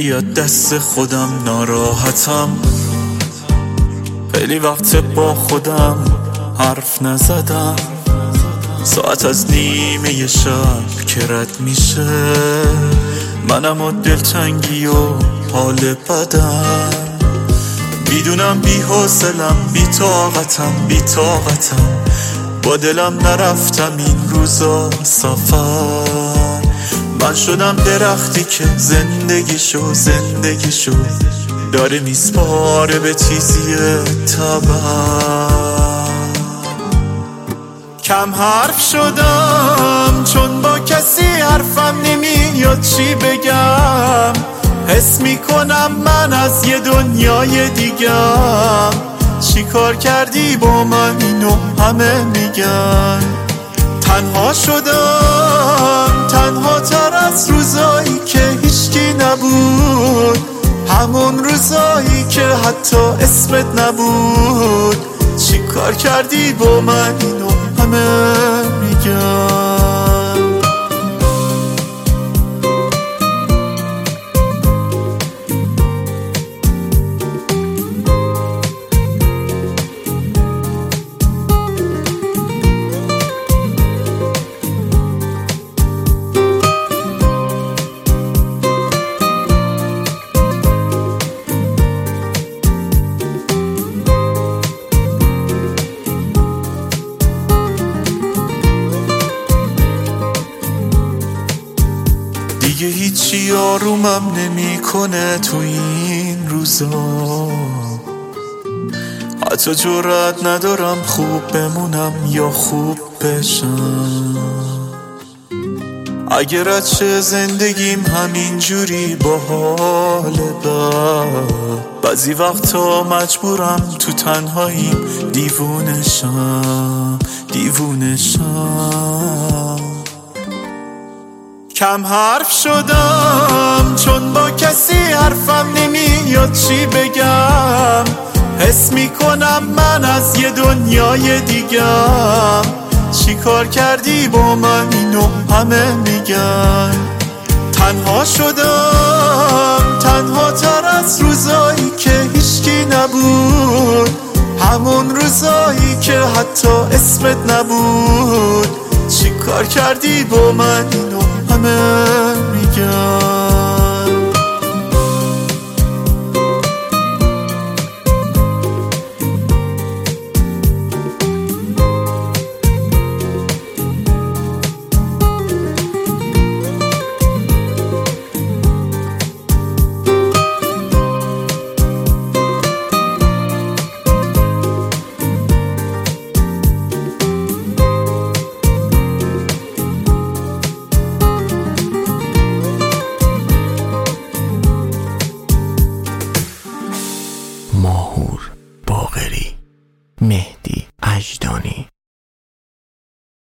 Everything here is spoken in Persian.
بیاد دست خودم ناراحتم، خیلی وقت با خودم حرف نزدم. ساعت از نیمه شب که رد میشه، منم و دلتنگی و حال بدم. میدونم بی حوصلم، بی طاقتم، با دلم نرفتم این روزا سفر. من شدم درختی که زندگیشو داره میسپاره به تیزی تبر. کم حرف شدم چون با کسی حرفم نمیاد چی بگم. حس میکنم من از یه دنیای دیگم. چی کار کردی با من اینو همه میگن. تنها شدم، تنها تر از روزایی که هیچکی نبود، همون روزایی که حتی اسمت نبود. چی کار کردی با من اینو همه میگن. دیگه هیچی آرومم نمیکنه تو این روزا. حتی جرأت ندارم خوب بمونم یا خوب بشم. اگر چه زندگیم همینجوری با حال بد، بعضی وقتا مجبورم تو تنهاییم دیوونه شم. کم حرف شدم چون با کسی حرفم نمیاد چی بگم. حس میکنم من از یه دنیای دیگم. چی کار کردی با من اینو همه میگن. تنها شدم، تنها تر از روزایی که هیچکی نبود، همون روزایی که حتی اسمت نبود. چی کار کردی با من اینو همه میگن.